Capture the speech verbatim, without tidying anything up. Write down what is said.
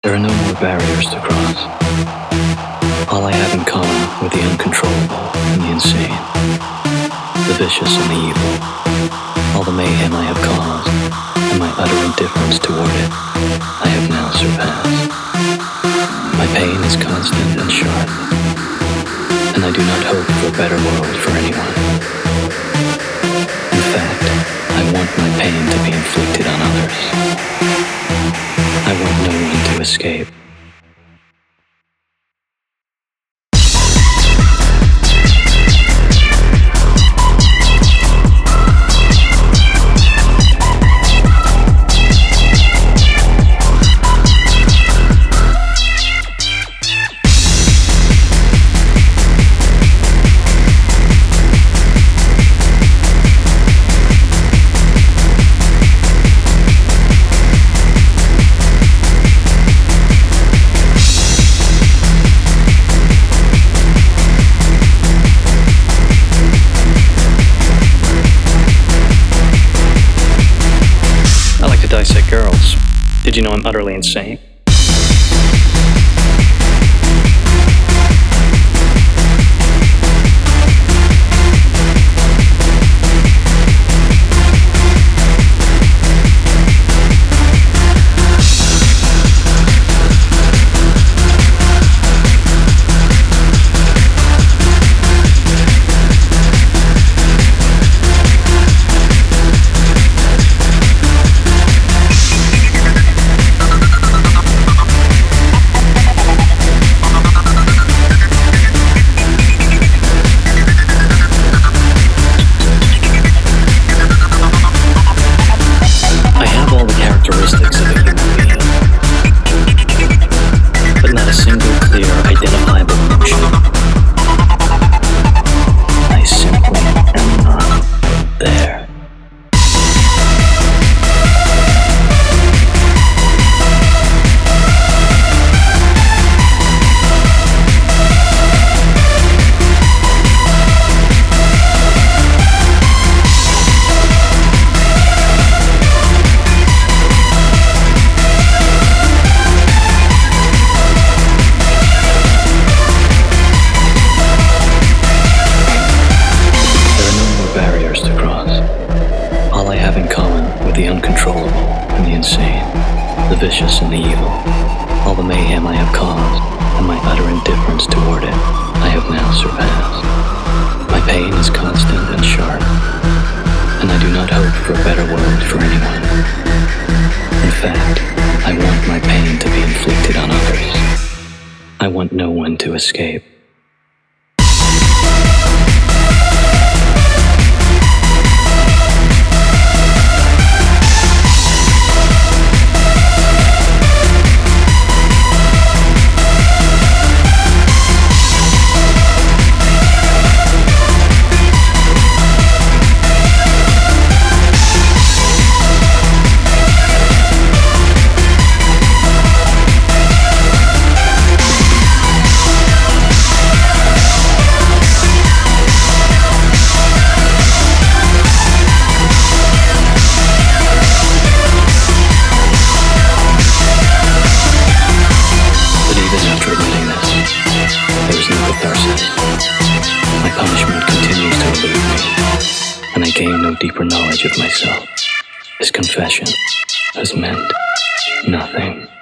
There are no more barriers to cross. All I have in common with the uncontrollable and the insane, the vicious and the evil, all the mayhem I have caused, and my utter indifference toward it, I have now surpassed. My pain is constant and sharp, and I do not hope for a better world for anyone. In fact, I want my pain to be inflicted on others. I want no one to escape. Dissect girls. Did you know I'm utterly insane? Characteristics of a human being, but not a single clear, identifiable emotion. I simply am not there. The uncontrollable and the insane, the vicious and the evil, all the mayhem I have caused, and my utter indifference toward it, I have now surpassed. My pain is constant and sharp, and I do not hope for a better world for anyone. In fact, I want my pain to be inflicted on others. I want no one to escape. My punishment continues to elude me, and I gain no deeper knowledge of myself. This confession has meant nothing.